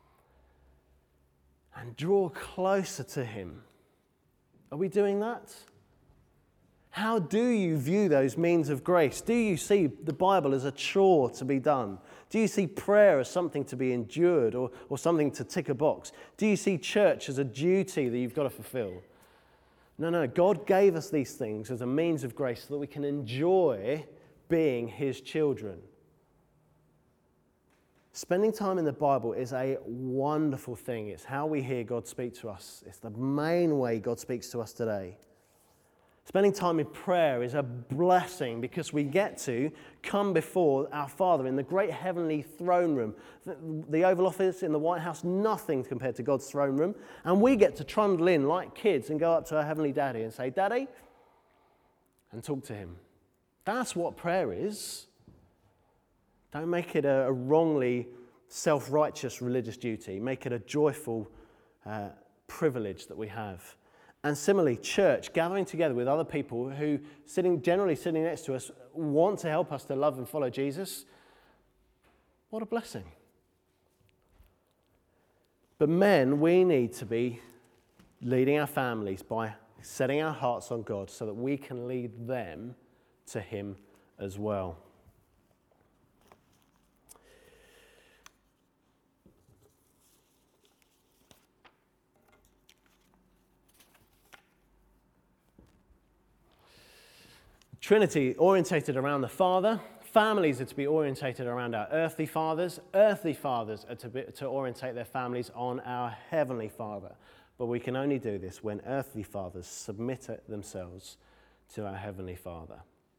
And draw closer to Him. Are we doing that? How do you view those means of grace? Do you see the Bible as a chore to be done? Do you see prayer as something to be endured or, or something to tick a box? Do you see church as a duty that you've got to fulfill? No, no. God gave us these things as a means of grace so that we can enjoy being His children. Spending time in the Bible is a wonderful thing. It's how we hear God speak to us. It's the main way God speaks to us today. Spending time in prayer is a blessing because we get to come before our Father in the great heavenly throne room. The, the Oval Office in the White House, nothing compared to God's throne room. And we get to trundle in like kids and go up to our Heavenly Daddy and say, Daddy, and talk to Him. That's what prayer is. Don't make it a, a wrongly self-righteous religious duty. Make it a joyful uh, privilege that we have. And similarly, church, gathering together with other people who, sitting generally sitting next to us, want to help us to love and follow Jesus. What a blessing. But men, we need to be leading our families by setting our hearts on God so that we can lead them to Him as well. Trinity, orientated around the Father. Families are to be orientated around our earthly fathers. Earthly fathers are to, be, to orientate their families on our Heavenly Father. But we can only do this when earthly fathers submit themselves to our Heavenly Father.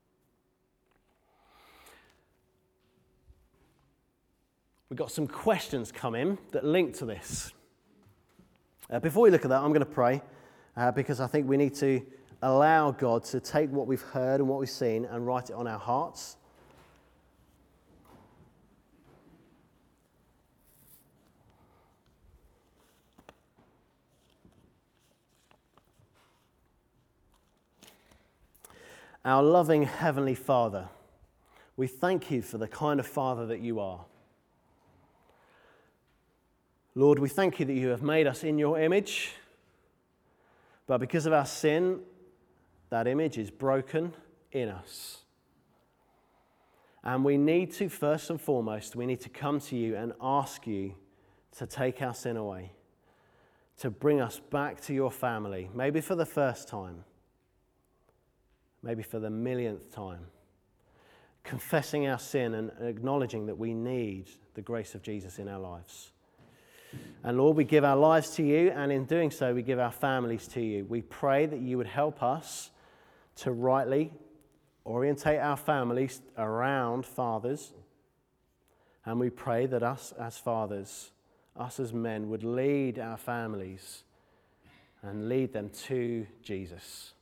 We've got some questions come in that link to this. Uh, before we look at that, I'm going to pray uh, because I think we need to allow God to take what we've heard and what we've seen and write it on our hearts. Our loving Heavenly Father, we thank you for the kind of Father that you are. Lord, we thank you that you have made us in your image, but because of our sin, that image is broken in us. And we need to, first and foremost, we need to come to you and ask you to take our sin away, to bring us back to your family, maybe for the first time, maybe for the millionth time, confessing our sin and acknowledging that we need the grace of Jesus in our lives. And Lord, we give our lives to you, and in doing so, we give our families to you. We pray that you would help us to rightly orientate our families around fathers, and we pray that us as fathers, us as men, would lead our families and lead them to Jesus.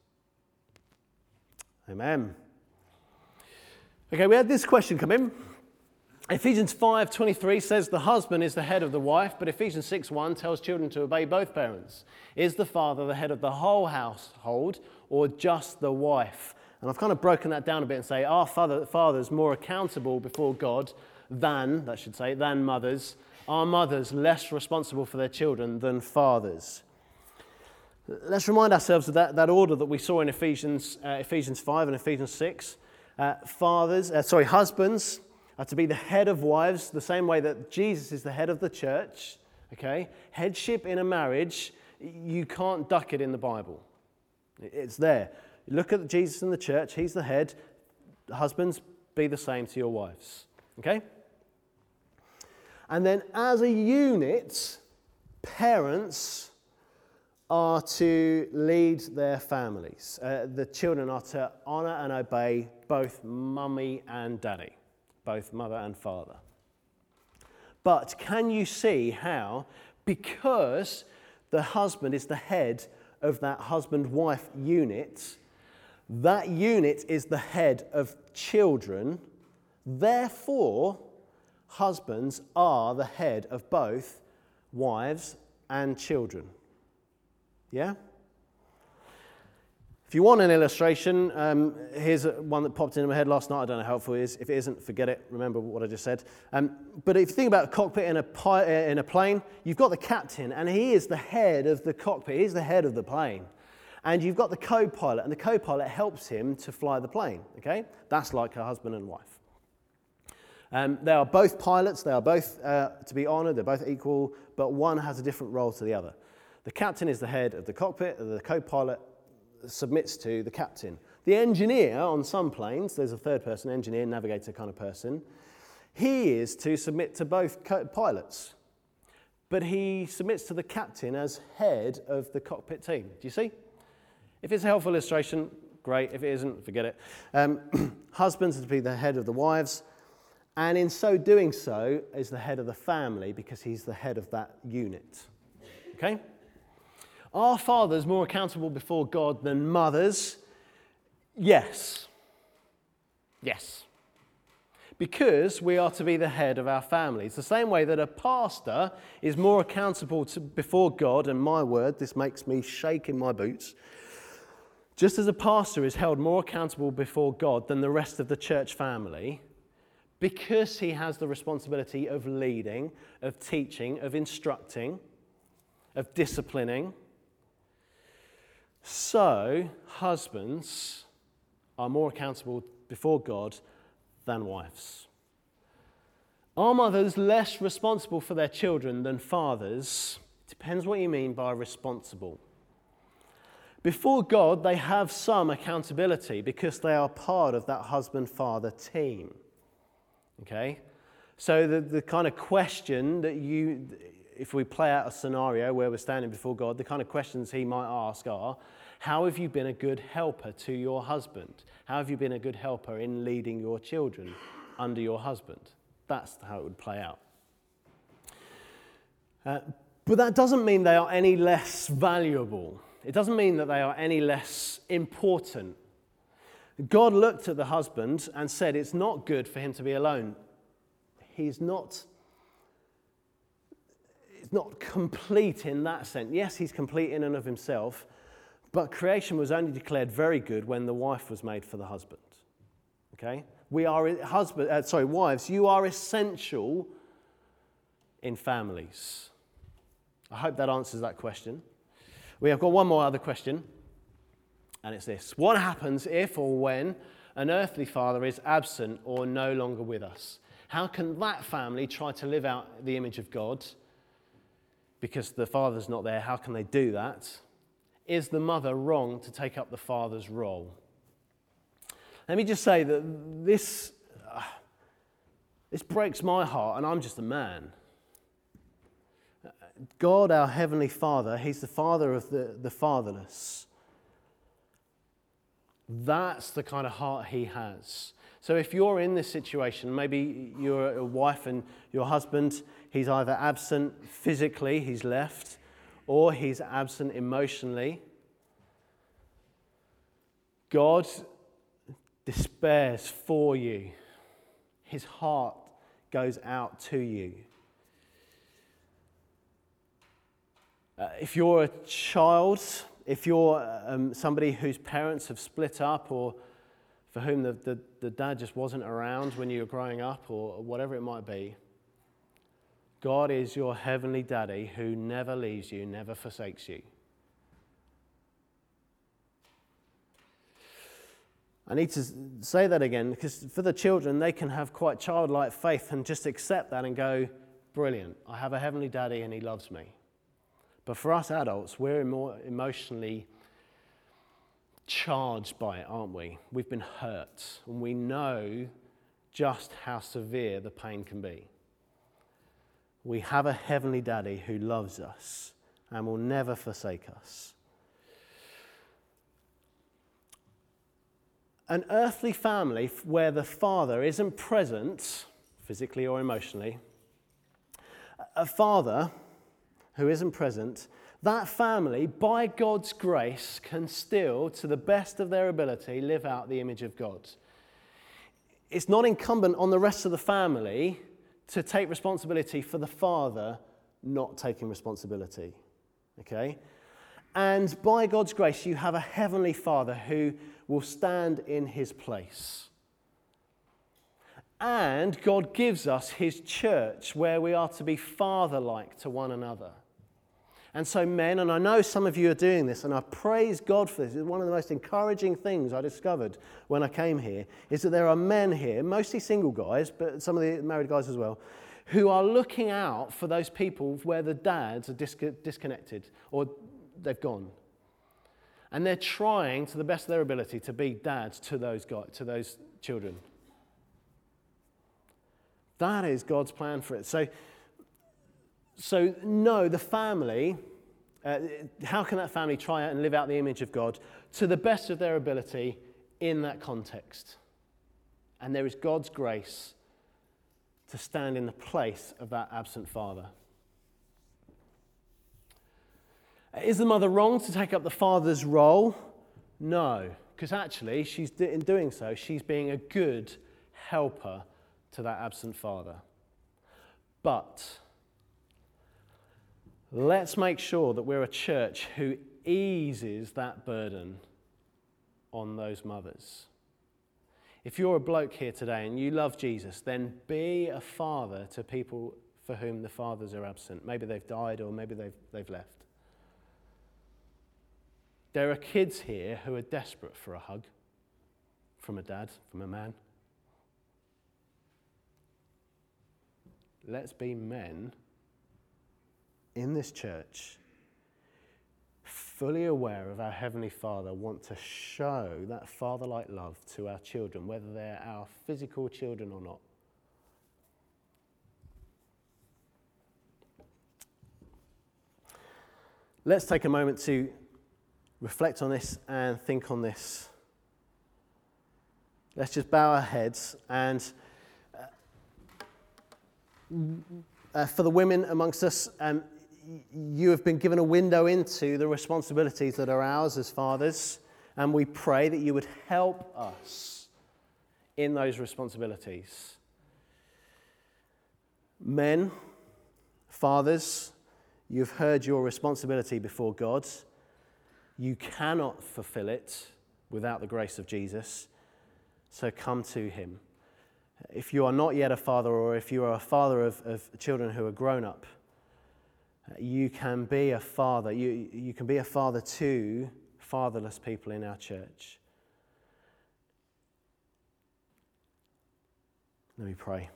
Amen. Okay, we had this question come in. Ephesians five twenty-three says the husband is the head of the wife, but Ephesians six one tells children to obey both parents. Is the father the head of the whole household or just the wife? And I've kind of broken that down a bit and say our father, fathers more accountable before God than, that should say, than mothers. Are mothers less responsible for their children than fathers? Let's remind ourselves of that, that order that we saw in Ephesians uh, Ephesians five and Ephesians six. Uh, fathers, uh, sorry, husbands are to be the head of wives, the same way that Jesus is the head of the church. Okay, headship in a marriage, you can't duck it in the Bible. It's there. Look at Jesus in the church; he's the head. Husbands, be the same to your wives. Okay. And then, as a unit, parents are to lead their families. Uh, the children are to honour and obey both mummy and daddy, both mother and father. But can you see how, because the husband is the head of that husband-wife unit, that unit is the head of children, therefore, husbands are the head of both wives and children. Yeah? If you want an illustration, um, here's one that popped into my head last night. I don't know how helpful it is. If it isn't, forget it. Remember what I just said. Um, but if you think about a cockpit in a, pi- in a plane, you've got the captain, and he is the head of the cockpit. He's the head of the plane. And you've got the co-pilot, and the co-pilot helps him to fly the plane. Okay? That's like a husband and wife. Um, they are both pilots. They are both uh, to be honoured. They're both equal, but one has a different role to the other. The captain is the head of the cockpit, and the co-pilot submits to the captain. The engineer on some planes, there's a third person, engineer, navigator kind of person, he is to submit to both co- pilots, but he submits to the captain as head of the cockpit team. Do you see? If it's a helpful illustration, great. If it isn't, forget it. Um, husbands are to be the head of the wives, and in so doing so is the head of the family because he's the head of that unit. Okay? Are fathers more accountable before God than mothers? Yes. Yes. Because we are to be the head of our families. The same way that a pastor is more accountable to, before God, and my word, this makes me shake in my boots. Just as a pastor is held more accountable before God than the rest of the church family, because he has the responsibility of leading, of teaching, of instructing, of disciplining, so husbands are more accountable before God than wives. Are mothers less responsible for their children than fathers? It depends what you mean by responsible. Before God, they have some accountability because they are part of that husband-father team. Okay? So the, the kind of question that you, if we play out a scenario where we're standing before God, the kind of questions he might ask are, how have you been a good helper to your husband? How have you been a good helper in leading your children under your husband? That's how it would play out. Uh, but that doesn't mean they are any less valuable. It doesn't mean that they are any less important. God looked at the husband and said it's not good for him to be alone. He's not, he's not complete in that sense. Yes, he's complete in and of himself, But creation was only declared very good when the wife was made for the husband. Okay? We are husband, uh, sorry, wives, you are essential in families. I hope that answers that question. We have got one more other question, and it's this. What happens if or when an earthly father is absent or no longer with us? How can that family try to live out the image of God because the father's not there? How can they do that? Is the mother wrong to take up the father's role? Let me just say that this, uh, this breaks my heart, and I'm just a man. God, our Heavenly Father, He's the Father of the, the fatherless. That's the kind of heart He has. So if you're in this situation, maybe you're a wife and your husband, he's either absent physically, he's left, or he's absent emotionally. God despairs for you. His heart goes out to you. Uh, if you're a child, if you're um, somebody whose parents have split up, or for whom the, the, the dad just wasn't around when you were growing up, or whatever it might be, God is your heavenly daddy who never leaves you, never forsakes you. I need to say that again, because for the children, they can have quite childlike faith and just accept that and go, brilliant, I have a heavenly daddy and he loves me. But for us adults, we're more emotionally charged by it, aren't we? We've been hurt, and we know just how severe the pain can be. We have a heavenly daddy who loves us and will never forsake us. An earthly family where the father isn't present, physically or emotionally, a father who isn't present, that family, by God's grace, can still, to the best of their ability, live out the image of God. It's not incumbent on the rest of the family to take responsibility for the father not taking responsibility. Okay? And by God's grace, you have a heavenly Father who will stand in his place. And God gives us his church where we are to be father-like to one another. And so men, and I know some of you are doing this, and I praise God for this. It's one of the most encouraging things I discovered when I came here, is that there are men here, mostly single guys, but some of the married guys as well, who are looking out for those people where the dads are disco- disconnected or they've gone. And they're trying, to the best of their ability, to be dads to those guys, to those children. That is God's plan for it. So, so no, the family, uh, how can that family try out and live out the image of God to the best of their ability in that context? And there is God's grace to stand in the place of that absent father. Is the mother wrong to take up the father's role? No, because actually, she's in doing so, she's being a good helper to that absent father. But let's make sure that we're a church who eases that burden on those mothers. If you're a bloke here today and you love Jesus, then be a father to people for whom the fathers are absent. Maybe they've died or maybe they've, they've left. There are kids here who are desperate for a hug from a dad, from a man. Let's be men in this church, fully aware of our Heavenly Father, want to show that father-like love to our children, whether they're our physical children or not. Let's take a moment to reflect on this and think on this. Let's just bow our heads and uh, uh, for the women amongst us, um, you have been given a window into the responsibilities that are ours as fathers, and we pray that you would help us in those responsibilities. Men, fathers, you've heard your responsibility before God. You cannot fulfill it without the grace of Jesus, so come to him. If you are not yet a father, or if you are a father of, of children who are grown up, you can be a father. You, you can be a father to fatherless people in our church. Let me pray.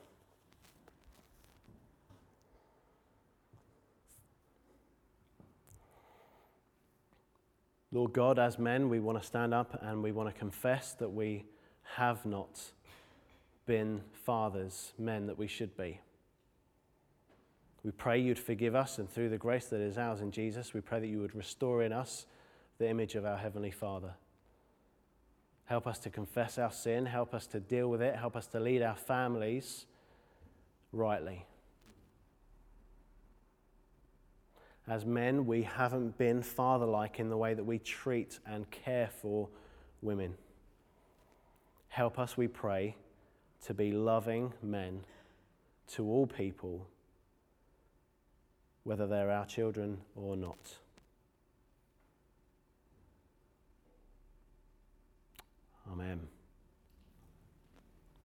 Lord God, as men, we want to stand up and we want to confess that we have not been fathers, men that we should be. We pray you'd forgive us, and through the grace that is ours in Jesus, we pray that you would restore in us the image of our Heavenly Father. Help us to confess our sin, help us to deal with it, help us to lead our families rightly. As men, we haven't been father-like in the way that we treat and care for women. Help us, we pray, to be loving men to all people, whether they're our children or not. Amen.